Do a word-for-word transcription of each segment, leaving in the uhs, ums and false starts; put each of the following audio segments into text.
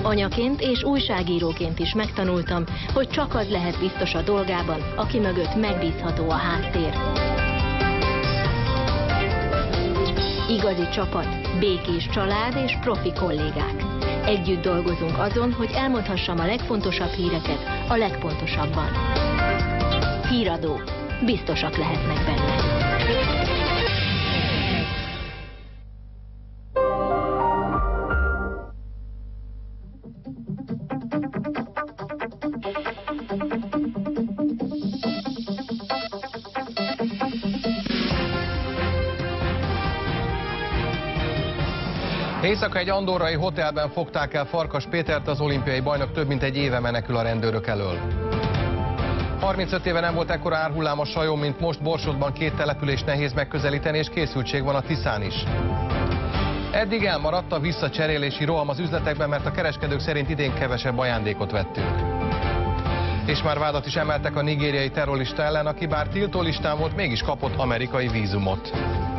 Anyaként és újságíróként is megtanultam, hogy csak az lehet biztos a dolgában, aki mögött megbízható a háttér. Igazi csapat, békés család és profi kollégák. Együtt dolgozunk azon, hogy elmondhassam a legfontosabb híreket a legpontosabban. Híradó. Biztosak lehetnek benne. Éjszaka egy andorrai hotelben fogták el Farkas Pétert, az olimpiai bajnok több mint egy éve menekül a rendőrök elől. harmincöt éve nem volt ekkora árhullám a Sajón, mint most. Borsodban két település nehéz megközelíteni, és készültség van a Tiszán is. Eddig elmaradt a visszacserélési roham az üzletekben, mert a kereskedők szerint idén kevesebb ajándékot vettünk. És már vádat is emeltek a nigériai terrorista ellen, aki bár tiltólistán volt, mégis kapott amerikai vízumot.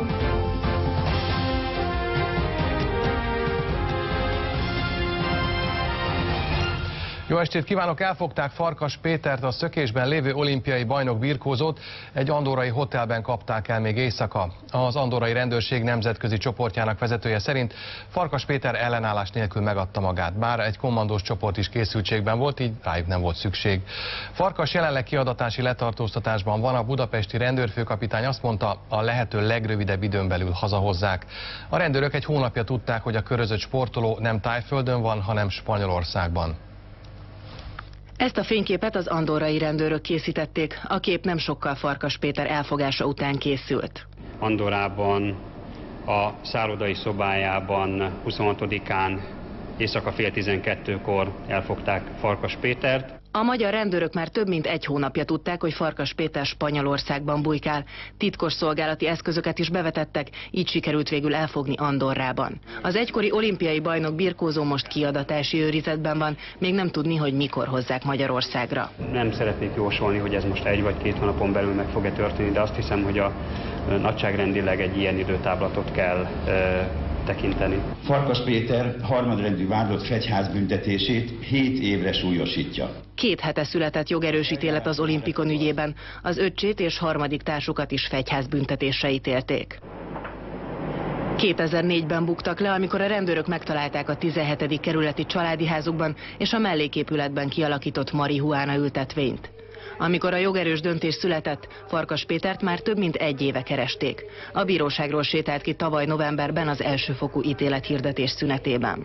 Jó estét kívánok! Elfogták Farkas Pétert, a szökésben lévő olimpiai bajnok birkózót, egy andorrai hotelben kapták el még éjszaka. Az andorrai rendőrség nemzetközi csoportjának vezetője szerint Farkas Péter ellenállás nélkül megadta magát, bár egy kommandós csoport is készültségben volt, így rájuk nem volt szükség. Farkas jelenleg kiadatási letartóztatásban van, a budapesti rendőrfőkapitány azt mondta, a lehető legrövidebb időn belül hazahozzák. A rendőrök egy hónapja tudták, hogy a körözött sportoló nem Tájföldön van, hanem Spanyolországban. Ezt a fényképet az andorrai rendőrök készítették. A kép nem sokkal Farkas Péter elfogása után készült. Andorrában a szállodai szobájában huszonhatodikán éjszaka fél tizenkettőkor elfogták Farkas Pétert. A magyar rendőrök már több mint egy hónapja tudták, hogy Farkas Péter Spanyolországban bujkál. Titkos szolgálati eszközöket is bevetettek, így sikerült végül elfogni Andorrában. Az egykori olimpiai bajnok birkózó most kiadatási őrizetben van, még nem tudni, hogy mikor hozzák Magyarországra. Nem szeretnék jósolni, hogy ez most egy vagy két hónapon belül meg fog-e történni, de azt hiszem, hogy a nagyságrendileg egy ilyen időtáblatot kell e, tekinteni. Farkas Péter harmadrendű vádlott fegyházbüntetését hét évre súlyosítja. Két hete született jogerős ítélet az olimpikon ügyében. Az öccsét és harmadik társukat is fegyházbüntetésre ítélték. kétezer-négyben buktak le, amikor a rendőrök megtalálták a tizenhetedik kerületi családi házukban és a melléképületben kialakított marihuána ültetvényt. Amikor a jogerős döntés született, Farkas Pétert már több mint egy éve keresték. A bíróságról sétált ki tavaly novemberben az elsőfokú ítélethirdetés szünetében.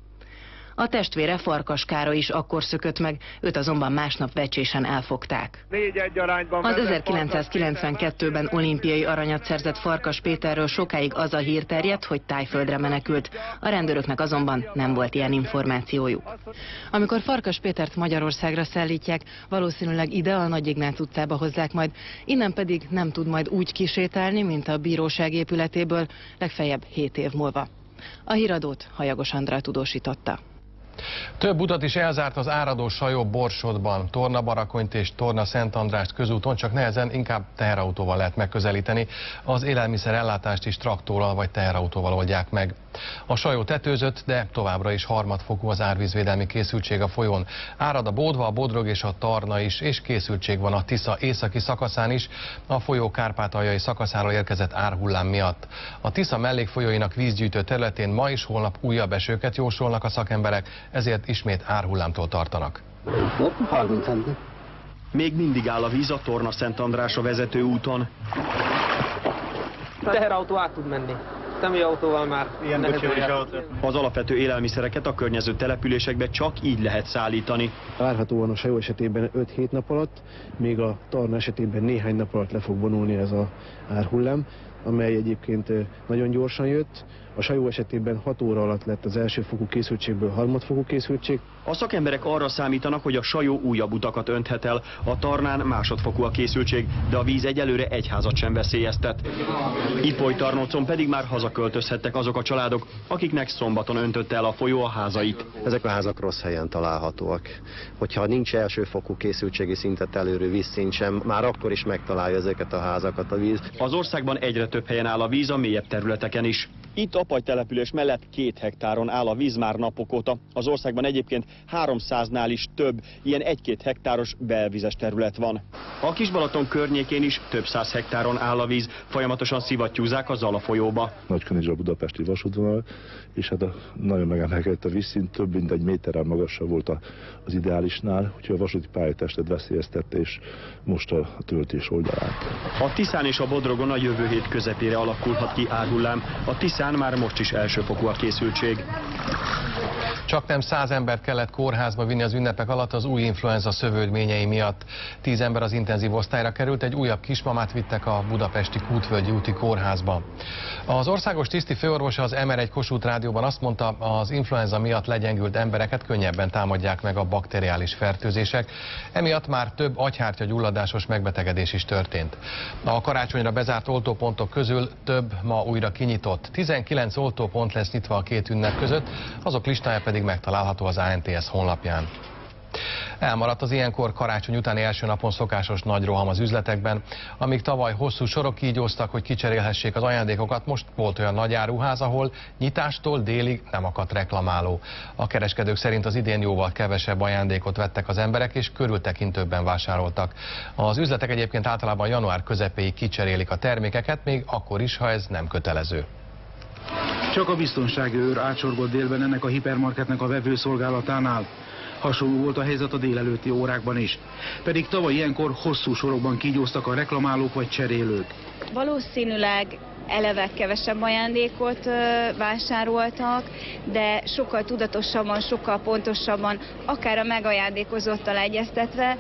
A testvére Farkas Károly is akkor szökött meg, őt azonban másnap vecsésen elfogták. Az ezerkilencszázkilencvenkettőben olimpiai aranyat szerzett Farkas Péterről sokáig az a hír terjedt, hogy Tájföldre menekült. A rendőröknek azonban nem volt ilyen információjuk. Amikor Farkas Pétert Magyarországra szállítják, valószínűleg ide a Nagy Ignác utcába hozzák majd, innen pedig nem tud majd úgy kisétálni, mint a bíróság épületéből, legfeljebb hét év múlva. A híradót Hajagos Andrá tudósította. Több utat is elzárt az áradó Sajó Borsodban. Torna-Barakonyt és Torna-Szent Andrást közúton csak nehezen, inkább teherautóval lehet megközelíteni. Az élelmiszer ellátást is traktorral vagy teherautóval oldják meg. A Sajó tetőzött, de továbbra is harmadfokú az árvízvédelmi készültség a folyón. Árad a Bódva, a Bodrog és a Tarna is, és készültség van a Tisza északi szakaszán is, a folyó kárpátaljai szakaszáról érkezett árhullám miatt. A Tisza mellékfolyóinak vízgyűjtő területén ma és holnap újabb esőket jósolnak a szakemberek, ezért ismét árhullámtól tartanak. Még mindig áll a víz a Torna-Szent Andrásra vezető úton. Teherautó át tud menni. Személyautóval már Az alapvető élelmiszereket a környező településekbe csak így lehet szállítani. Várhatóan a Sajó esetében öt-hét nap alatt, még a Tarna esetében néhány nap alatt le fog vonulni ez az árhullám, amely egyébként nagyon gyorsan jött. A Sajó esetében hat óra alatt lett az elsőfokú készültségből harmadfokú készültség. A szakemberek arra számítanak, hogy a Sajó újabb utakat önthet el, a Tarnán másodfokú a készültség, de a víz egyelőre egy házat sem veszélyeztet. Ipoly-Tarnócon pedig már hazaköltözhettek azok a családok, akiknek szombaton öntötte el a folyó a házait. Ezek a házak rossz helyen találhatóak. Hogyha nincs elsőfokú készültségi szintet elérő vízszint sem, már akkor is megtalálja ezeket a házakat a víz. Az országban egyre több helyen áll a víz, a mélyebb területeken is. Itt Apaly település mellett két hektáron áll a víz már napok óta. Az országban egyébként háromszáznál is több, ilyen egy-két hektáros belvizes terület van. A Kisbalaton környékén is több száz hektáron áll a víz, folyamatosan szivattyúzzák a Zala folyóba. Nagykanizsa a budapesti vasútvonal, és hát a, nagyon megemelkedett a vízszint, több mint egy méterrel magasabb volt az ideálisnál, úgyhogy a vasúti pályatestet veszélyeztette, és most a, a töltés oldalán. A Tiszán és a Bodrogon a jövő hét közepére alakulhat ki árhullám. A Tiszán már most is elsőfokú a készültség. Csak nem száz embert kellett kórházba vinni az ünnepek alatt az új influenza szövődményei miatt. Tíz ember az intenzív osztályra került, egy újabb kismamát vittek a budapesti Kútvölgyi úti kórházba. Az országos tiszti főorvosa az em er egy Kossuth Rádióban azt mondta, az influenza miatt legyengült embereket könnyebben támadják meg a bakteriális fertőzések, emiatt már több agyhártya gyulladásos megbetegedés is történt. A karácsonyra bezárt oltópontok közül több ma újra kinyitott. tizenkilenc oltópont lesz nyitva a két ünnep között, azok listája pedig megtalálható az á en té es honlapján. Elmaradt az ilyenkor karácsony utáni első napon szokásos nagy roham az üzletekben. Amíg tavaly hosszú sorok kígyóztak, hogy kicserélhessék az ajándékokat, most volt olyan nagy áruház, ahol nyitástól délig nem akadt reklamáló. A kereskedők szerint az idén jóval kevesebb ajándékot vettek az emberek, és körültekintőbben vásároltak. Az üzletek egyébként általában január közepéig kicserélik a termékeket, még akkor is, ha ez nem kötelező. Csak a biztonsági őr átsorgott délben ennek a hipermarketnek a vevőszolgálatánál. Hasonló volt a helyzet a délelőtti órákban is. Pedig tavaly ilyenkor hosszú sorokban kígyóztak a reklamálók vagy cserélők. Valószínűleg eleve kevesebb ajándékot vásároltak, de sokkal tudatosabban, sokkal pontosabban, akár a megajándékozottal egyeztetve.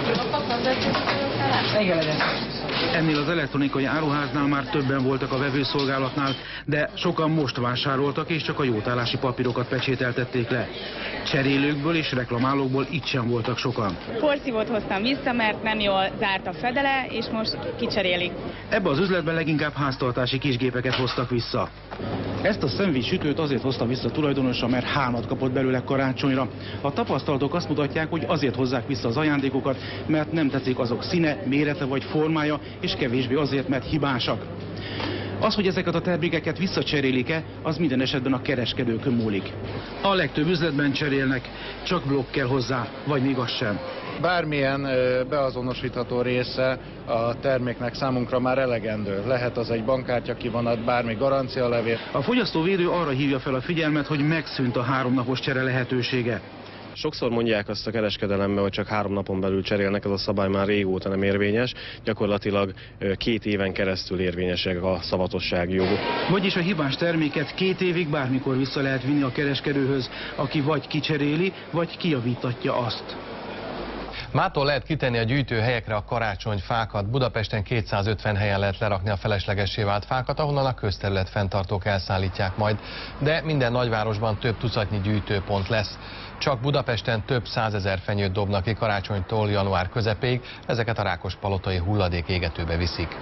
Ennél az elektronikai áruháznál már többen voltak a vevőszolgálatnál, de sokan most vásároltak, és csak a jótállási papírokat pecsételtették le. Cserélőkből és reklamálókból itt sem voltak sokan. Porszívót hoztam vissza, mert nem jól zárt a fedele, és most kicserélik. Ebbe az üzletben leginkább háztartási kisgépeket hoztak vissza. Ezt a szendvics sütőt azért hozta vissza tulajdonosa, mert hármat kapott belőle karácsonyra. A tapasztalatok azt mutatják, hogy azért hozzák vissza az ajándékokat, mert nem tetszik azok színe, mérete vagy formája, és kevésbé azért, mert hibásak. Az, hogy ezeket a termékeket visszacserélik-e, az minden esetben a kereskedőkön múlik. A legtöbb üzletben cserélnek, csak blokk kell hozzá, vagy még az sem. Bármilyen beazonosítható része a terméknek számunkra már elegendő. Lehet az egy bankkártya kivonat, bármi garancialevél. A fogyasztóvédő arra hívja fel a figyelmet, hogy megszűnt a háromnapos csere lehetősége. Sokszor mondják azt a kereskedelemben, hogy csak három napon belül cserélnek, ez a szabály már régóta nem érvényes. Gyakorlatilag két éven keresztül érvényesek a szavatossági jogok. Vagyis a hibás terméket két évig bármikor vissza lehet vinni a kereskedőhöz, aki vagy kicseréli, vagy kijavítatja azt. Mától lehet kitenni a gyűjtőhelyekre a karácsonyfákat. Budapesten kétszázötven helyen lehet lerakni a feleslegessé vált fákat, ahonnan a közterület fenntartók elszállítják majd. De minden nagyvárosban több tucatnyi gyűjtőpont lesz. Csak Budapesten több százezer fenyőt dobnak ki karácsonytól január közepéig, ezeket a Rákospalotai hulladékégetőbe viszik.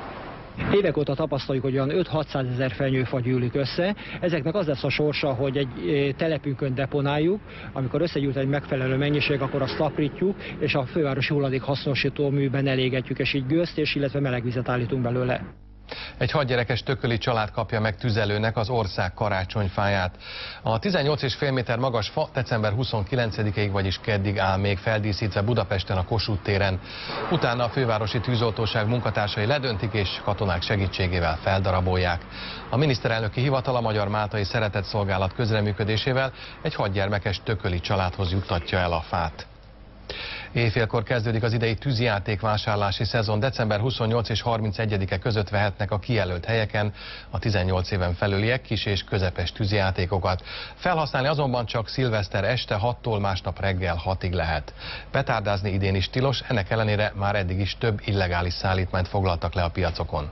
Évek óta tapasztaljuk, hogy olyan öt-hatszázezer fenyőfa gyűlik össze. Ezeknek az lesz a sorsa, hogy egy telepünkön deponáljuk, amikor összegyűlt egy megfelelő mennyiség, akkor azt taprítjuk, és a fővárosi hulladék hasznosító műben elégetjük, és így gőzt, és illetve melegvizet állítunk belőle. Egy hatgyerekes tököli család kapja meg tüzelőnek az ország karácsonyfáját. A tizennyolc egész öt méter magas fa december huszonkilencedikéig, vagyis keddig áll még feldíszítve Budapesten a Kossuth téren. Utána a fővárosi tűzoltóság munkatársai ledöntik és katonák segítségével feldarabolják. A miniszterelnöki hivatal a Magyar Máltai Szeretetszolgálat közreműködésével egy hatgyermekes tököli családhoz juttatja el a fát. Éjfélkor kezdődik az idei tűzijátékvásárlási szezon. december huszonnyolcadika és harmincegyedike között vehetnek a kijelölt helyeken a tizennyolc éven felüliek kis és közepes tűzijátékokat. Felhasználni azonban csak szilveszter este hattól másnap reggel hatig lehet. Petárdázni idén is tilos, ennek ellenére már eddig is több illegális szállítmányt foglaltak le a piacokon.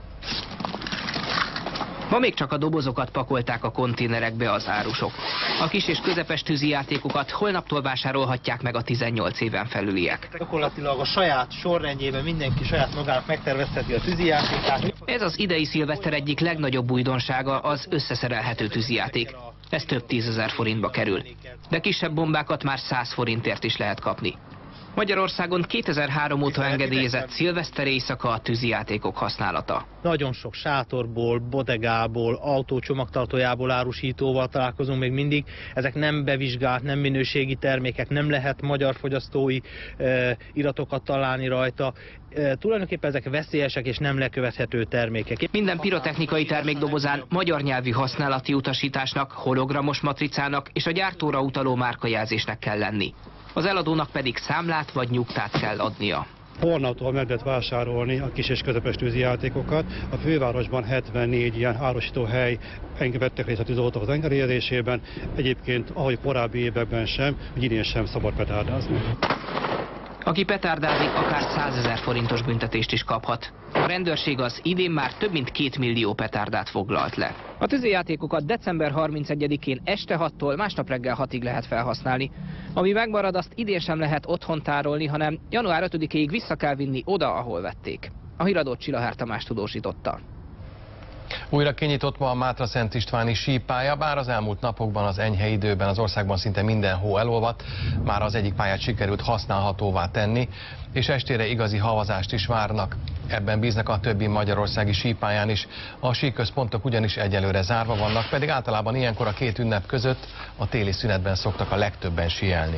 Ma még csak a dobozokat pakolták a konténerekbe az árusok. A kis és közepes tűzijátékokat holnaptól vásárolhatják meg a tizennyolc éven felüliek. Gyakorlatilag a saját sorrendjében mindenki saját magának megtervezheti a tűzijátékát. Ez az idei szilveszter egyik legnagyobb újdonsága az összeszerelhető tűzijáték. Ez több tízezer forintba kerül. De kisebb bombákat már száz forintért is lehet kapni. Magyarországon kétezer-három óta engedélyezett szilveszter éjszaka a tűzijátékok használata. Nagyon sok sátorból, bodegából, autócsomagtartójából, árusítóval találkozunk még mindig. Ezek nem bevizsgált, nem minőségi termékek, nem lehet magyar fogyasztói e, iratokat találni rajta. E, tulajdonképpen ezek veszélyesek és nem lekövethető termékek. Minden pirotechnikai termék dobozán magyar nyelvű használati utasításnak, hologramos matricának és a gyártóra utaló márkajelzésnek kell lenni. Az eladónak pedig számlát vagy nyugtát kell adnia. Hornautól meg lehet vásárolni a kis és közepes tűzijátékokat. A fővárosban hetvennégy ilyen árusító hely vettek részt a tűzoltók az engedélyezésében. Egyébként, ahogy korábbi években sem, hogy idén sem szabad petárdázni. Aki petárdázik, akár százezer forintos büntetést is kaphat. A rendőrség az idén már több mint két millió petárdát foglalt le. A tűzijátékokat december harmincegyedikén este hattól másnap reggel hatig lehet felhasználni. Ami megmarad, azt idén sem lehet otthon tárolni, hanem január ötödikéig vissza kell vinni oda, ahol vették. A híradót Csillahár Tamás tudósította. Újra kinyitott ma a Mátra-Szent Istváni sípálya, bár az elmúlt napokban az enyhe időben az országban szinte minden hó elolvadt, már az egyik pályát sikerült használhatóvá tenni, és estére igazi havazást is várnak. Ebben bíznak a többi magyarországi sípályán is. A síközpontok ugyanis egyelőre zárva vannak, pedig általában ilyenkor a két ünnep között a téli szünetben szoktak a legtöbben síelni.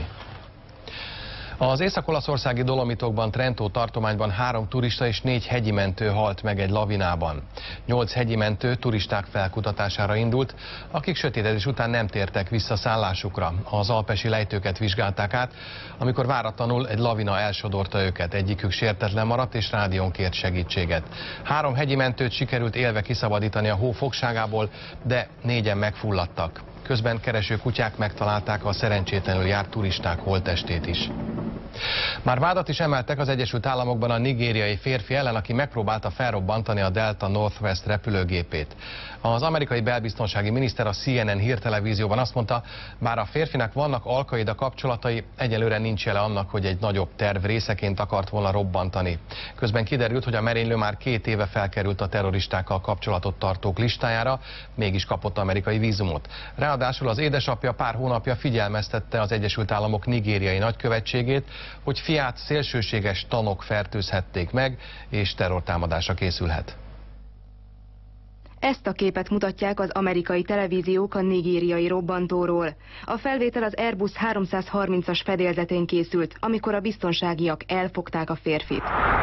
Az észak-olaszországi Dolomitokban, Trentó tartományban három turista és négy hegyi mentő halt meg egy lavinában. Nyolc hegyi mentő turisták felkutatására indult, akik sötétedés után nem tértek vissza szállásukra. Az alpesi lejtőket vizsgálták át, amikor váratlanul egy lavina elsodorta őket. Egyikük sértetlen maradt és rádión kért segítséget. Három hegyi mentőt sikerült élve kiszabadítani a hó fogságából, de négyen megfulladtak. Közben kereső kutyák megtalálták a szerencsétlenül járt turisták holttestét is. Már vádat is emeltek az Egyesült Államokban a nigériai férfi ellen, aki megpróbálta felrobbantani a Delta Northwest repülőgépét. Az amerikai belbiztonsági miniszter a C N N hírtelevízióban azt mondta, bár a férfinak vannak Al-Qaida kapcsolatai, egyelőre nincs jele annak, hogy egy nagyobb terv részeként akart volna robbantani. Közben kiderült, hogy a merénylő már két éve felkerült a terroristákkal kapcsolatot tartók listájára, mégis kapott amerikai vízumot. Ráadásul az édesapja pár hónapja figyelmeztette az Egyesült Államok nigériai nagykövetségét, hogy fiát szélsőséges tanok fertőzhették meg, és terrortámadásra készülhet. Ezt a képet mutatják az amerikai televíziók a nigériai robbantóról. A felvétel az Airbus háromszázharmincas fedélzetén készült, amikor a biztonságiak elfogták a férfit.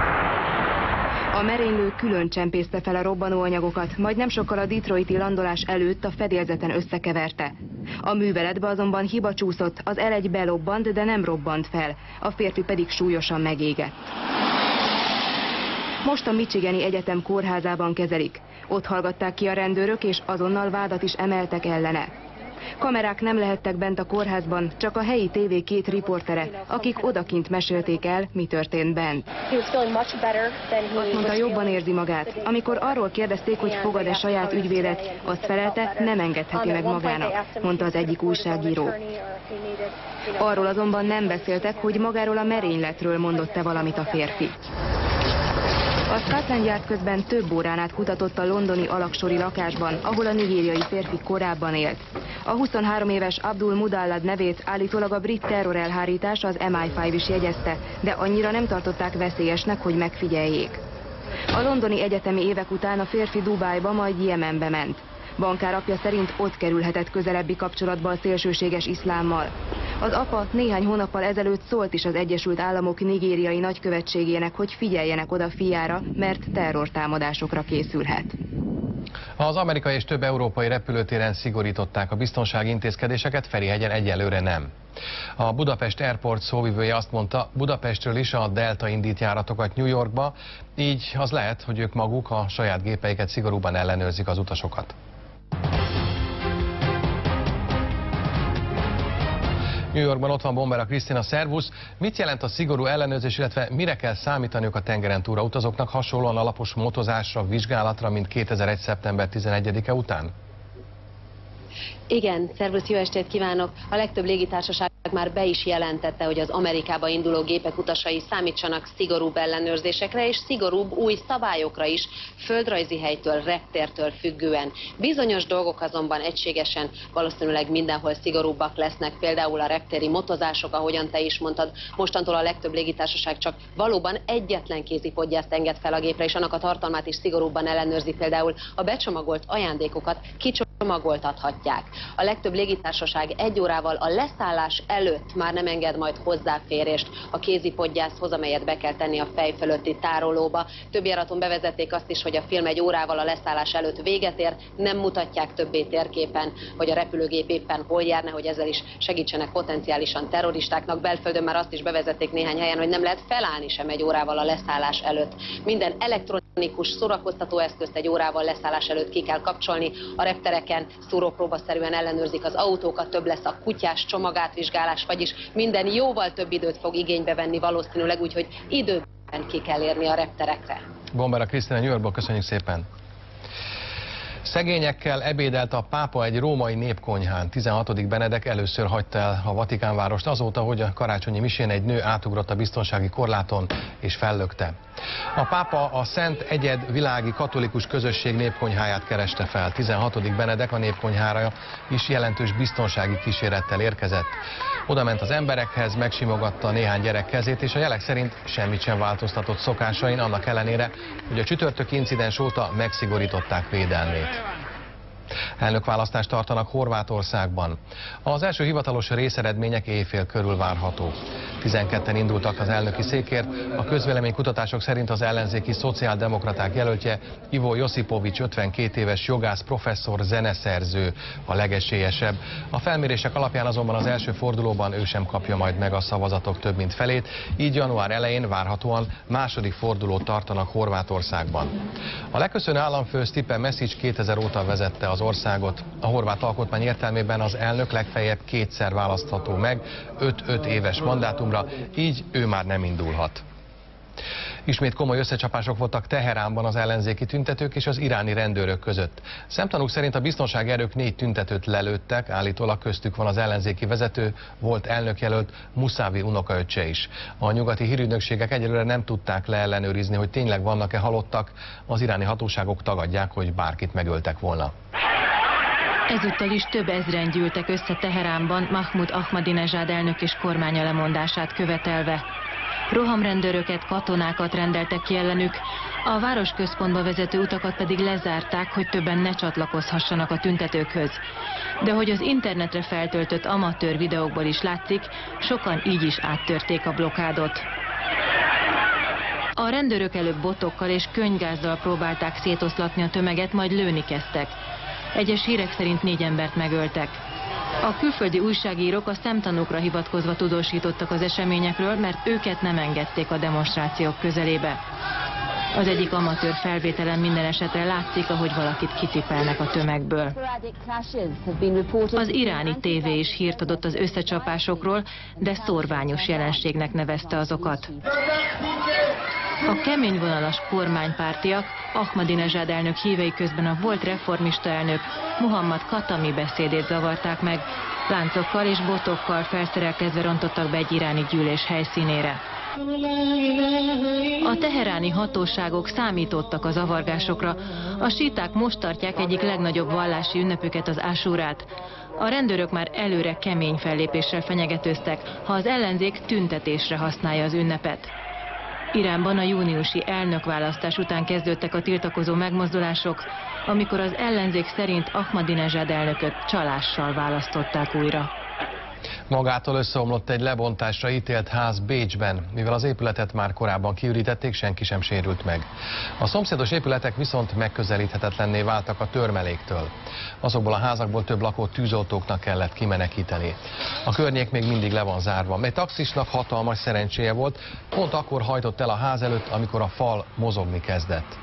A merénylő külön csempészte fel a robbanóanyagokat, majd nem sokkal a detroiti landolás előtt a fedélzeten összekeverte. A műveletbe azonban hiba csúszott, az el egy belobbant, de nem robbant fel, a férfi pedig súlyosan megégett. Most a Michigani Egyetem kórházában kezelik. Ott hallgatták ki a rendőrök, és azonnal vádat is emeltek ellene. Kamerák nem lehettek bent a kórházban, csak a helyi té vé két riportere, akik odakint mesélték el, mi történt bent. Azt mondta, jobban érzi magát. Amikor arról kérdezték, hogy fogad-e saját ügyvédet, azt felelte, nem engedheti meg magának, mondta az egyik újságíró. Arról azonban nem beszéltek, hogy magáról a merényletről mondott-e valamit a férfi. A Scotland Yard közben több órán át kutatott a londoni alaksori lakásban, ahol a nigériai férfi korábban élt. A huszonhárom éves Abdul Mudallad nevét állítólag a brit terrorelhárítás, az M I öt is jegyezte, de annyira nem tartották veszélyesnek, hogy megfigyeljék. A londoni egyetemi évek után a férfi Dubájba, majd Jemenbe ment. Bankár apja szerint ott kerülhetett közelebbi kapcsolatba a szélsőséges iszlámmal. Az apa néhány hónappal ezelőtt szólt is az Egyesült Államok nigériai nagykövetségének, hogy figyeljenek oda fiára, mert terrortámadásokra készülhet. Az amerikai és több európai repülőtéren szigorították a biztonsági intézkedéseket, Ferihegyen egyelőre nem. A Budapest Airport szóvivője azt mondta, Budapestről is a Delta indít járatokat New Yorkba, így az lehet, hogy ők maguk a saját gépeiket szigorúban ellenőrzik az utasokat. New Yorkban ott van Bombera Krisztina, szervusz! Mit jelent a szigorú ellenőrzés, illetve mire kell számítaniuk a tengeren túra utazóknak hasonlóan alapos motozásra, vizsgálatra, mint kétezer-egy. szeptember tizenegyedike után? Igen, szervusz, jó estét kívánok! A legtöbb légitársaság már be is jelentette, hogy az Amerikába induló gépek utasai számítsanak szigorúbb ellenőrzésekre és szigorúbb új szabályokra is, földrajzi helytől, reptértől függően. Bizonyos dolgok azonban egységesen valószínűleg mindenhol szigorúbbak lesznek, például a reptéri motozások, ahogyan te is mondtad. Mostantól a legtöbb légitársaság csak valóban egyetlen kézipodgyászt enged fel a gépre, és annak a tartalmát is szigorúbban ellenőrzi, például a becsomagolt ajándékokat kicsomagoltathatják. A legtöbb légitársaság egy órával a leszállás előtt már nem enged majd hozzáférést a kézipodgyászhoz, amelyet be kell tenni a fej fölötti tárolóba. Több járaton bevezették azt is, hogy a film egy órával a leszállás előtt véget ér, nem mutatják többé térképen, hogy a repülőgép éppen hol jár, hogy ezzel is segítsenek potenciálisan terroristáknak. Belföldön már azt is bevezették néhány helyen, hogy nem lehet felállni sem egy órával a leszállás előtt. Minden elektronikus szórakoztató eszközt egy órával leszállás előtt ki kell kapcsolni. A reptereken szúrópróbaszerűen ellenőrzik az autókat, több lesz a kutyás csomagátvizsgálás, vagyis minden jóval több időt fog igénybe venni valószínűleg, úgyhogy időben ki kell érni a repterekre. Bombera Krisztina, New Yorkból, köszönjük szépen! Szegényekkel ebédelt a pápa egy római népkonyhán. tizenhatodik Benedek először hagyta el a Vatikánvárost azóta, hogy a karácsonyi misén egy nő átugrott a biztonsági korláton és fellökte. A pápa a Szent Egyed világi katolikus közösség népkonyháját kereste fel. tizenhatodik Benedek a népkonyhára is jelentős biztonsági kísérettel érkezett. Oda ment az emberekhez, megsimogatta néhány gyerek kezét, és a jelek szerint semmit sem változtatott szokásain, annak ellenére, hogy a csütörtöki incidens óta megszigorították védelmét. Elnökválasztást tartanak Horvátországban. Az első hivatalos részeredmények éjfél körül várható. tizenketten indultak az elnöki székért, a közvéleménykutatások szerint az ellenzéki szociáldemokraták jelöltje Ivo Josipovics ötvenkét éves jogász, professzor, zeneszerző a legesélyesebb. A felmérések alapján azonban az első fordulóban ő sem kapja majd meg a szavazatok több mint felét, így január elején várhatóan második fordulót tartanak Horvátországban. A leköszönő államfő Stipe Mesić kétezer óta vezette az országot. A horvát alkotmány értelmében az elnök legfeljebb kétszer választható meg, öt-öt éves mandátumra, így ő már nem indulhat. Ismét komoly összecsapások voltak Teheránban az ellenzéki tüntetők és az iráni rendőrök között. Szemtanúk szerint a biztonsági erők négy tüntetőt lelőttek, állítólag köztük van az ellenzéki vezető, volt elnökjelölt Musavi unokaöccse is. A nyugati hírügynökségek egyelőre nem tudták leellenőrizni, hogy tényleg vannak-e halottak, az iráni hatóságok tagadják, hogy bárkit megöltek volna. Ezúttal is több ezren gyűltek össze Teheránban Mahmud Ahmadinezsád elnök és kormánya lemondását követelve. Rohamrendőröket, katonákat rendeltek ki ellenük, a városközpontba vezető utakat pedig lezárták, hogy többen ne csatlakozhassanak a tüntetőkhöz. De hogy az internetre feltöltött amatőr videókból is látszik, sokan így is áttörték a blokádot. A rendőrök előbb botokkal és könnygázzal próbálták szétoszlatni a tömeget, majd lőni kezdtek. Egyes hírek szerint négy embert megöltek. A külföldi újságírók a szemtanúkra hivatkozva tudósítottak az eseményekről, mert őket nem engedték a demonstrációk közelébe. Az egyik amatőr felvételen minden esetre látszik, ahogy valakit kicipelnek a tömegből. Az iráni tévé is hírt adott az összecsapásokról, de szorványos jelenségnek nevezte azokat. A keményvonalas kormánypártiak Ahmadinezsád elnök hívei közben a volt reformista elnök Muhammad Khatami beszédét zavarták meg, láncokkal és botokkal felszerelkezve rontottak be egy iráni gyűlés helyszínére. A teheráni hatóságok számítottak a zavargásokra. A síták most tartják egyik legnagyobb vallási ünnepüket, az Asúrát. A rendőrök már előre kemény fellépéssel fenyegetőztek, ha az ellenzék tüntetésre használja az ünnepet. Iránban a júniusi elnökválasztás után kezdődtek a tiltakozó megmozdulások, amikor az ellenzék szerint Ahmadinezsád elnököt csalással választották újra. Magától összeomlott egy lebontásra ítélt ház Bécsben, mivel az épületet már korábban kiürítették, senki sem sérült meg. A szomszédos épületek viszont megközelíthetetlenné váltak a törmeléktől. Azokból a házakból több lakót tűzoltóknak kellett kimenekíteni. A környék még mindig le van zárva. Egy taxisnak hatalmas szerencséje volt, pont akkor hajtott el a ház előtt, amikor a fal mozogni kezdett.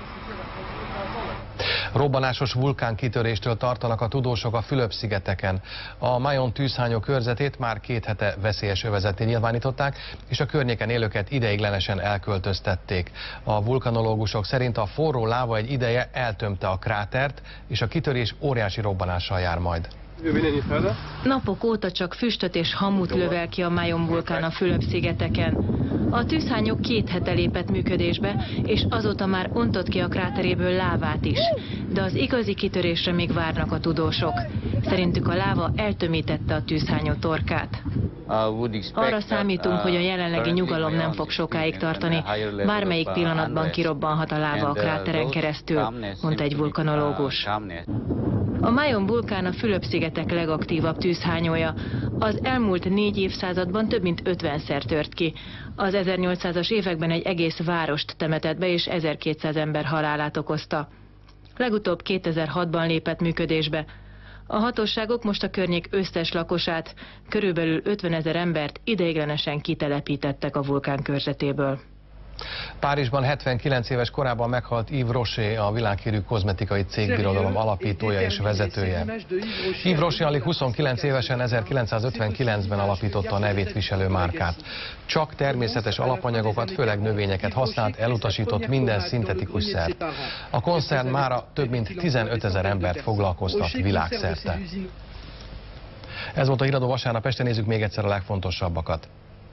Robbanásos vulkánkitöréstől tartanak a tudósok a Fülöp-szigeteken. A Mayon tűzhányó körzetét már két hete veszélyes övezetté nyilvánították, és a környéken élőket ideiglenesen elköltöztették. A vulkanológusok szerint a forró láva egy ideje eltömte a krátert, és a kitörés óriási robbanással jár majd. Napok óta csak füstöt és hamut lövel ki a Mayon vulkán a Fülöp-szigeteken. A tűzhányok két hete lépett működésbe, és azóta már ontott ki a kráteréből lávát is. De az igazi kitörésre még várnak a tudósok. Szerintük a láva eltömítette a tűzhányó torkát. Arra számítunk, hogy a jelenlegi nyugalom nem fog sokáig tartani. Bármelyik pillanatban kirobbanhat a láva a kráteren keresztül, mondta egy vulkanológus. A Mayon vulkán a Fülöp-szigetek legaktívabb tűzhányója. Az elmúlt négy évszázadban több mint ötvenszer tört ki. Az ezernyolcszázas években egy egész várost temetett be, és ezerkétszáz ember halálát okozta. Legutóbb kétezer-hatban lépett működésbe. A hatóságok most a környék összes lakosát, körülbelül ötvenezer embert ideiglenesen kitelepítettek a vulkán körzetéből. Párizsban hetvenkilenc éves korában meghalt Yves Rocher, a világhírű kozmetikai cégbirodalom alapítója és vezetője. Yves Rocher alig huszonkilenc évesen ezerkilencszázötvenkilencben alapította a nevét viselő márkát. Csak természetes alapanyagokat, főleg növényeket használt, elutasított minden szintetikus szert. A koncern mára több mint tizenötezer embert foglalkoztat világszerte. Ez volt a Híradó vasárnap este, nézzük még egyszer a legfontosabbakat.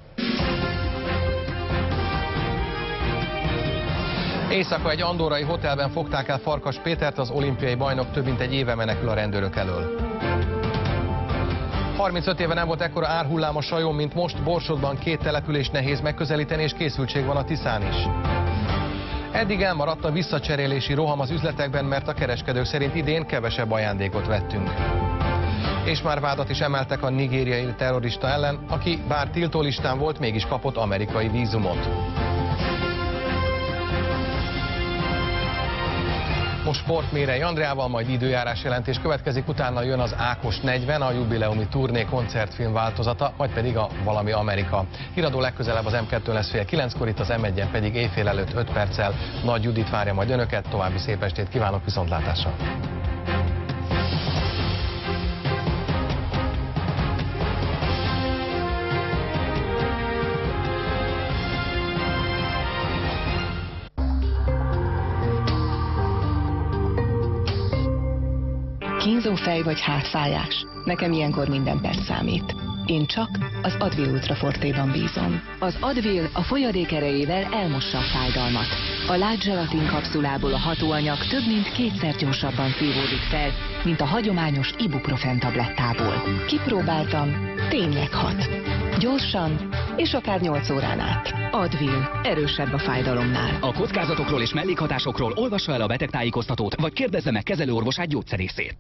Éjszaka egy andorrai hotelben fogták el Farkas Pétert, az olimpiai bajnok több mint egy éve menekül a rendőrök elől. harmincöt éve nem volt ekkora árhullám a Sajón, mint most. Borsodban két település nehéz megközelíteni, és készültség van a Tiszán is. Eddig elmaradt a visszacserélési roham az üzletekben, mert a kereskedők szerint idén kevesebb ajándékot vettünk. És már vádat is emeltek a nigériai terrorista ellen, aki bár tiltólistán volt, mégis kapott amerikai vízumot. Most sport Mérei Andreával, majd időjárás jelentés következik, utána jön az Ákos negyven, a jubileumi turné koncertfilm változata, majd pedig a Valami Amerika. Híradó legközelebb az M kettőn lesz fél kilenckor, itt az M egyen pedig éjfél előtt öt perccel. Nagy Judit várja majd önöket, további szép estét kívánok, viszontlátásra! Kínzó fej vagy hátfájás? Nekem ilyenkor minden perc számít. Én csak az Advil Ultra Forte-ban bízom. Az Advil a folyadék erejével elmossa a fájdalmat. A Light Gelatin kapszulából a hatóanyag több mint kétszer gyorsabban szívódik fel, mint a hagyományos ibuprofen tablettából. Kipróbáltam, tényleg hat. Gyorsan, és akár nyolc órán át. Advil, erősebb a fájdalomnál. A kockázatokról és mellékhatásokról olvassa el a betegtájékoztatót, vagy kérdezze meg kezelőorvosát, gyógyszerészét.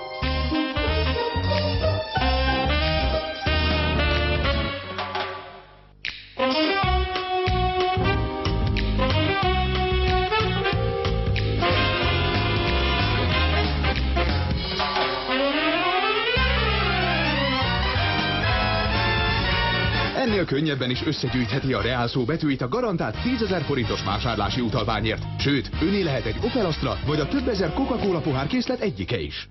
Ennél könnyebben is összegyűjtheti a Reál szó betűit a garantált tízezer forintos vásárlási utalványért. Sőt, öné lehet egy Opel Astra, vagy a több ezer Coca-Cola pohárkészlet egyike is.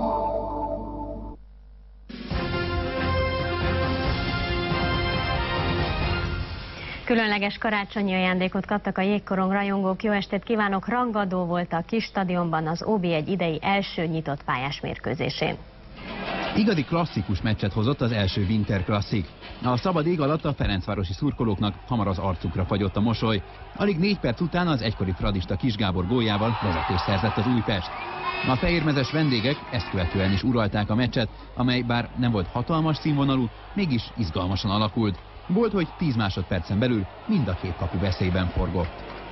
Különleges karácsonyi ajándékot kaptak a jégkorong rajongók. Jó estét kívánok! Rangadó volt a kis stadionban az o bé egy idei első nyitott pályás mérkőzésén. Igazi klasszikus meccset hozott az első Winter Classic. A szabad ég alatt a ferencvárosi szurkolóknak hamar az arcukra fagyott a mosoly. Alig négy perc után az egykori fradista Kis Gábor góljával vezetést szerzett az Újpest. A fehérmezes vendégek ezt követően is uralták a meccset, amely bár nem volt hatalmas színvonalú, mégis izgalmasan alakult. Volt, hogy tíz másodpercen belül mind a két kapu veszélyben forgott.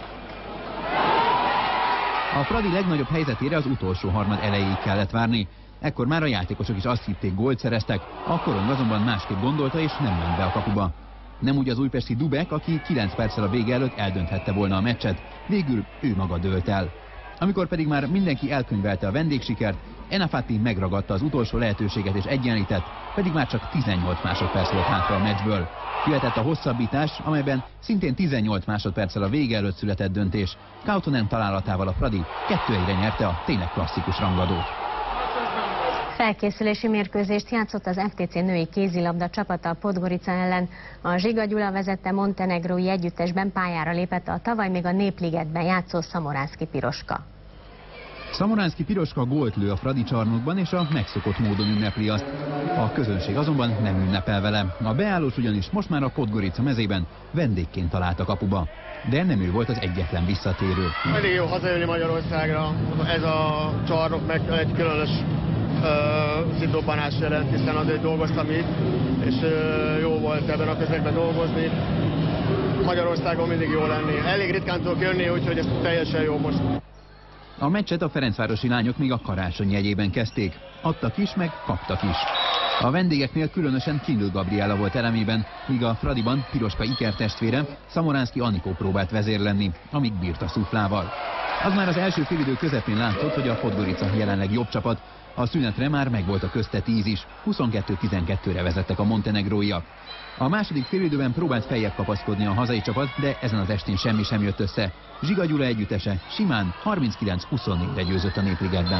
A Fradi legnagyobb helyzetére az utolsó harmad elejéig kellett várni. Ekkor már a játékosok is azt hitték, gólt szereztek, a korong azonban másképp gondolta és nem ment be a kapuba. Nem úgy az újpesti Dubek, aki kilenc perccel a vége előtt eldönthette volna a meccset, végül ő maga dőlt el. Amikor pedig már mindenki elkönyvelte a vendégsikert, Enafati megragadta az utolsó lehetőséget és egyenlített, pedig már csak tizennyolc másodperc volt hátra a meccsből. Jöhetett a hosszabbítás, amelyben szintén tizennyolc másodperccel a vége előtt született döntés. Kautonen találatával a Fradi kettő egyre nyerte a tényleg klasszikus rangadót. Felkészülési mérkőzést játszott az ef té cé női kézilabda csapata a Podgorica ellen. A Zsiga Gyula vezette montenegrói együttesben pályára lépett a tavaly még a Népligetben játszó Szamorászki Piroska. Szamoránszky Piroska gólt lő a Fradi csarnokban, és a megszokott módon ünnepli azt. A közönség azonban nem ünnepel vele. A beállós ugyanis most már a Podgorica mezében vendégként talált a kapuba. De nem ő volt az egyetlen visszatérő. Elég jó hazajönni Magyarországra. Ez a csarnok meg egy különös uh, szitdobbanás jelent, hiszen azért dolgoztam itt, és uh, jó volt ebben a közegben dolgozni. Magyarországon mindig jó lenni. Elég ritkán tudok jönni, úgyhogy ez teljesen jó most. A meccset a ferencvárosi lányok még a karácsony jegyében kezdték. Adtak is, meg kaptak is. A vendégeknél különösen Kindl Gabriella volt elemében, míg a Fradiban Piroska ikertestvére, Szamoránszky Anikó próbált vezér lenni, amíg bírt a szuflával. Az már az első félidő közepén látszott, hogy a Podgorica jelenleg jobb csapat. A szünetre már megvolt a közte tíz is, huszonkettő tizenkettőre vezettek a montenegróiak. A második félidőben próbált feljebb kapaszkodni a hazai csapat, de ezen az estén semmi sem jött össze. Zsiga Gyula együttese simán harminckilenc huszonnégyre győzött a Népligetben.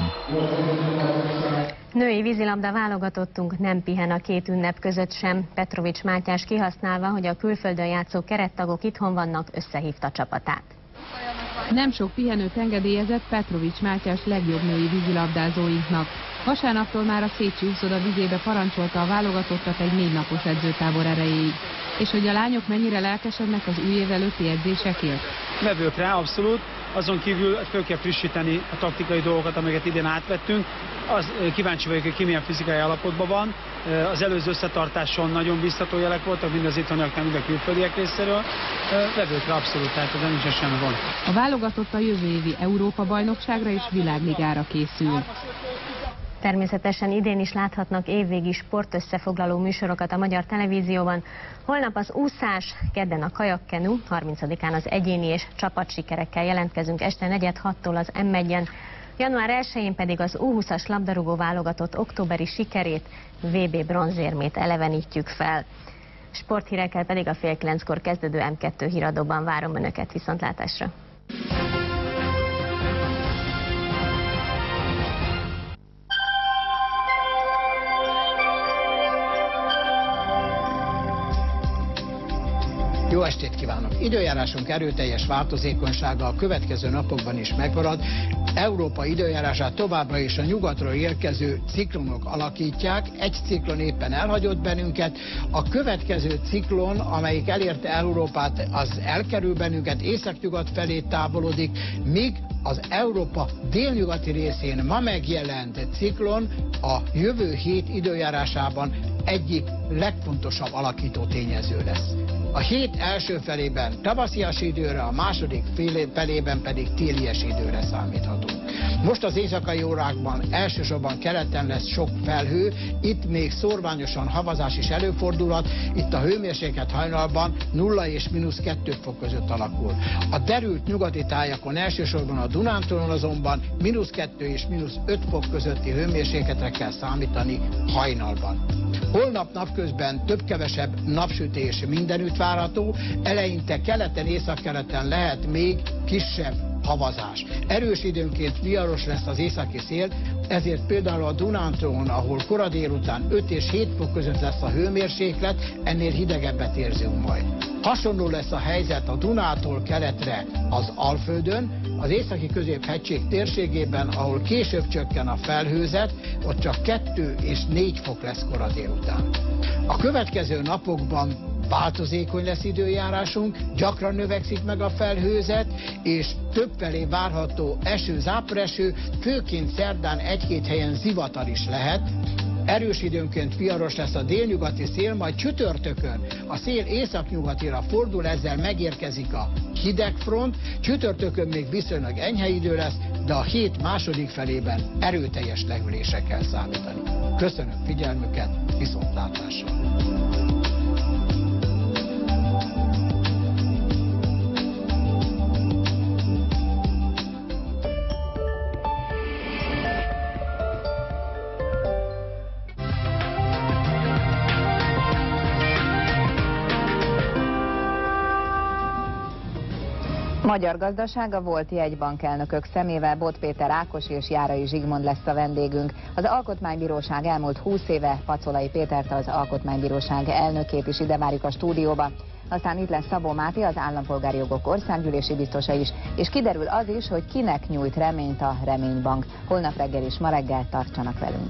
Női vízilabda válogatottunk nem pihen a két ünnep között sem. Petrovics Mátyás kihasználva, hogy a külföldön játszó kerettagok itthon vannak, összehívta csapatát. Nem sok pihenőt engedélyezett Petrovics Mátyás legjobb női vízilabdázóinknak. Vasárnaptól már a Szécsi úszoda vizébe parancsolta a válogatottat egy négy napos edzőtábor erejéig. És hogy a lányok mennyire lelkesednek az új év előtti edzésekért? Vevők rá, abszolút. Azon kívül föl kell frissíteni a taktikai dolgokat, amiket idén átvettünk. Az, kíváncsi vagyok, hogy ki milyen fizikai állapotban van. Az előző összetartáson nagyon biztató jelek voltak, mind az itthoniak, mind a külföldiek részéről. Vevőkre abszolút, tehát ez nincs semmi gond. A válogatott a jövő évi Európa-bajnokságra és világligára készül. Természetesen idén is láthatnak évvégi sportösszefoglaló műsorokat a Magyar Televízióban. Holnap az úszás, kedden a kajakkenu, harmincadikán az egyéni és csapatsikerekkel jelentkezünk este negyed hattól az em egyen. január elsején pedig az U húszas labdarúgó válogatott októberi sikerét, vé bé bronzérmét elevenítjük fel. Sporthírekkel pedig a fél kilenckor kezdődő em kettő híradóban várom Önöket, viszontlátásra! Jó estét kívánok! Időjárásunk erőteljes változékonysága a következő napokban is megmarad. Európa időjárását továbbra is a nyugatról érkező ciklonok alakítják. Egy ciklon éppen elhagyott bennünket. A következő ciklon, amelyik elérte Európát, az elkerül bennünket, északnyugat felé távolodik, míg az Európa délnyugati részén ma megjelent ciklon a jövő hét időjárásában egyik legfontosabb alakító tényező lesz. A hét első felében tavaszias időre, a második felében pedig télies időre számíthatunk. Most az éjszakai órákban elsősorban keleten lesz sok felhő, itt még szórványosan havazás is előfordulhat, itt a hőmérséklet hajnalban nulla és mínusz kettő fok között alakul. A derült nyugati tájakon elsősorban a Dunántúlon azonban mínusz kettő és mínusz öt fok közötti hőmérsékletre kell számítani hajnalban. Holnap napközben több-kevesebb napsütés mindenütt várható, eleinte keleten, északkeleten lehet még kisebb havazás. Erős időnként viharos lesz az északi szél, ezért például a Dunántúlon, ahol kora délután öt és hét fok között lesz a hőmérséklet, ennél hidegebbet érzünk majd. Hasonló lesz a helyzet a Dunától keletre az Alföldön, az északi középhegység térségében, ahol később csökken a felhőzet, ott csak kettő és négy fok lesz kora délután. A következő napokban változékony lesz időjárásunk, gyakran növekszik meg a felhőzet, és többfelé várható eső, záporeső, főként szerdán egy-két helyen zivatar is lehet. Erős időnként viharos lesz a délnyugati szél, majd csütörtökön a szél északnyugatira fordul, ezzel megérkezik a hidegfront, csütörtökön még viszonylag enyhe idő lesz, de a hét második felében erőteljes lehűlésekkel számítani. Köszönöm figyelmüket, viszontlátásra! Magyar gazdaság a volt jegybankelnökök szemével Bot Péter Ákos és Járai Zsigmond lesz a vendégünk. Az Alkotmánybíróság elmúlt húsz éve Pacolai Pétert, az Alkotmánybíróság elnökét is ide várjuk a stúdióba. Aztán itt lesz Szabó Máté, az Állampolgári Jogok Országgyűlési Biztosa is, és kiderül az is, hogy kinek nyújt reményt a Reménybank. Holnap reggel is, ma reggel tartsanak velünk.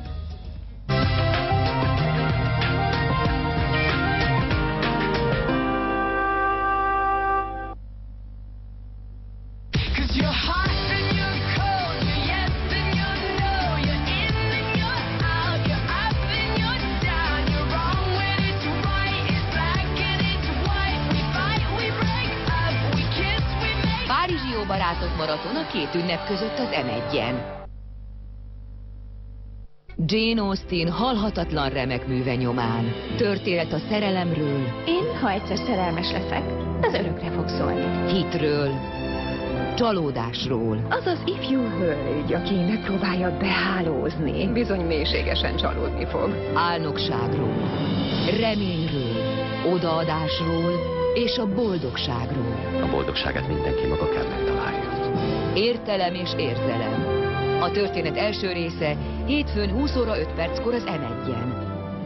Párizsi jó barátok maraton a két ünnep között az em egyen. Jane Austen halhatatlan remek műve nyomán. Történet a szerelemről. Én, ha egyszer szerelmes leszek, az örökre fog szólni. Hitről. Csalódásról. Az az ifjú hölgy, aki megpróbálja behálózni, bizony mélységesen csalódni fog. Álnokságról. Reményről. Odaadásról. És a boldogságról. A boldogságát mindenki maga kell megtalálja. Értelem és érzelem. A történet első része hétfőn húsz óra öt perckor az em egyen.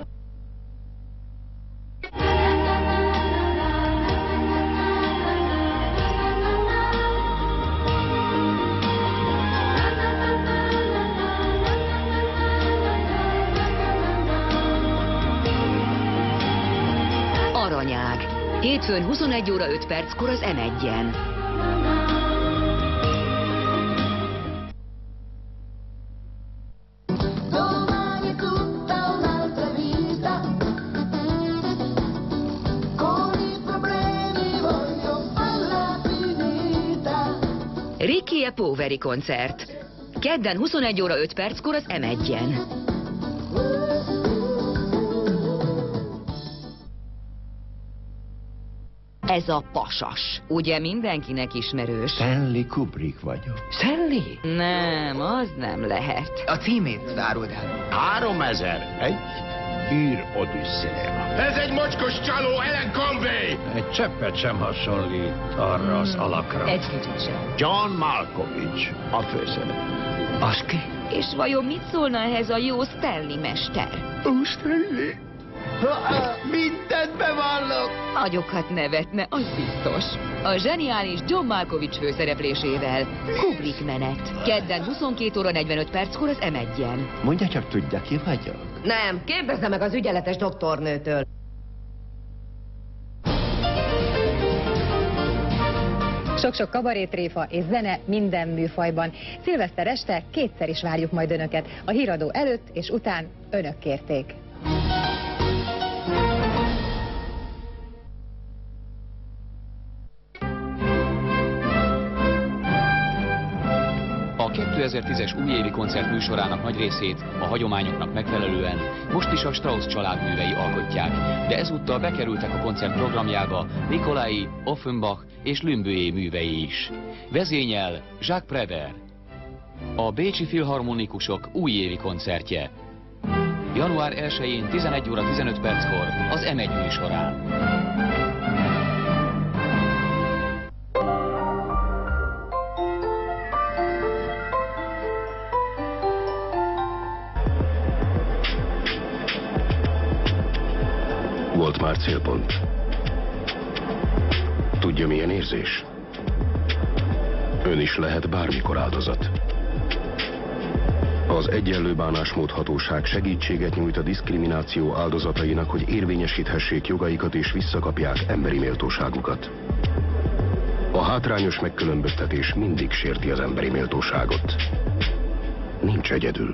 Aranyág. Hétfőn huszonegy óra öt perckor az em egyen. Ricky e Poveri koncert. Kedden huszonegy óra öt perckor az em egyen. Ez a pasas. Ugye mindenkinek ismerős? Stanley Kubrick vagyok. Stanley? Nem, az nem lehet. A címét záruld el. Háromezer. Egy ír Odüsszea. Ez egy mocskos csaló, Ellen Conway! Egy cseppet sem hasonlít arra az alakra. Egy kicsit sem. John Malkovich, a főszerep. Az ki? És vajon mit szólna ehhez a jó Stanley mester? Ó, Stanley! Mindent bevallok! Nagyokat nevetne, az biztos. A zseniális John Malkovich főszereplésével. Kubrick menet. Kedden huszonkét óra negyvenöt perckor az em egyen. Mondja csak, tudja, ki vagyok? Nem, kérdezze meg az ügyeletes doktornőtől. Sok-sok kabarétréfa és zene minden műfajban. Szilveszter este kétszer is várjuk majd önöket. A híradó előtt és után önök kérték. A kétezer-tízes újévi koncert műsorának nagy részét a hagyományoknak megfelelően most is a Strauss család művei alkotják, de ezúttal bekerültek a koncert programjába Nikolai, Offenbach és Lümbőé művei is. Vezényel Jacques Prévert. A Bécsi Filharmonikusok újévi koncertje. január elsején tizenegy óra tizenöt perckor az em egy műsorán. Volt már célpont. Tudja, milyen érzés? Ön is lehet bármikor áldozat. Az Egyenlő Bánásmód Hatóság segítséget nyújt a diszkrimináció áldozatainak, hogy érvényesíthessék jogaikat és visszakapják emberi méltóságukat. A hátrányos megkülönböztetés mindig sérti az emberi méltóságot. Nincs egyedül.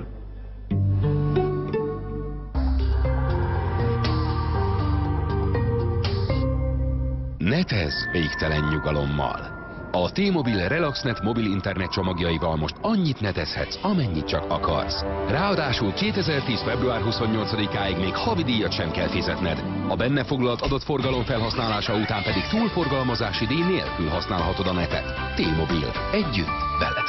Netez végtelen nyugalommal. A T-Mobile RelaxNet mobil internet csomagjaival most annyit netezhetsz, amennyit csak akarsz. Ráadásul kétezer-tíz február huszonnyolcadikáig még havidíjat sem kell fizetned. A benne foglalt adatforgalom felhasználása után pedig túlforgalmazási díj nélkül használhatod a netet. T-Mobile. Együtt veled.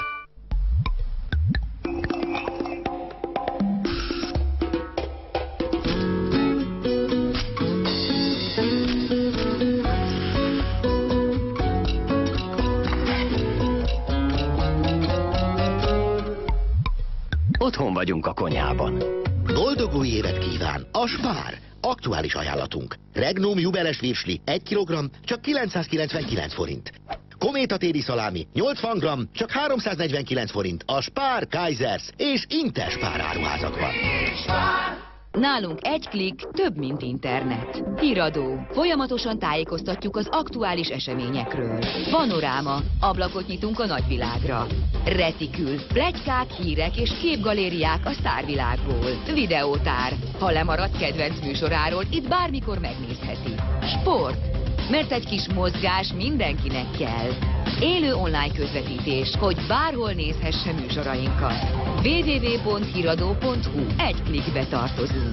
Otthon vagyunk a konyhában. Boldog új évet kíván a Spár, Aktuális ajánlatunk. Regnum jubeles virsli egy kilogramm csak kilencszázkilencvenkilenc forint. Kométa téli szalámi nyolcvan gramm csak háromszáznegyvenkilenc forint a Spar, Kaisers és Interspar áruházakban. Nálunk egy klik több, mint internet. Híradó. Folyamatosan tájékoztatjuk az aktuális eseményekről. Panoráma. Ablakot nyitunk a nagyvilágra. Retikül. Pletykák, hírek és képgalériák a sztárvilágból. Videótár. Ha lemaradt kedvenc műsoráról, itt bármikor megnézheti. Sport. Mert egy kis mozgás mindenkinek kell. Élő online közvetítés, hogy bárhol nézhesse műsorainkat. double-u double-u double-u pont híradó pont hu. Egy klikbe tartozunk.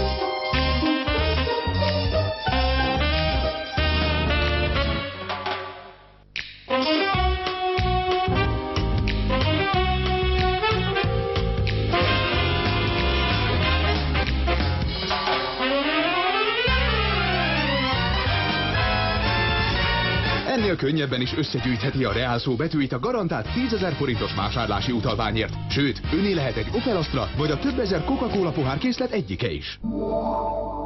Ennél könnyebben is összegyűjtheti a Real szó betűit a garantált tízezer forintos vásárlási utalványért. Sőt, öné lehet egy Opel Astra, vagy a több ezer Coca-Cola pohárkészlet egyike is.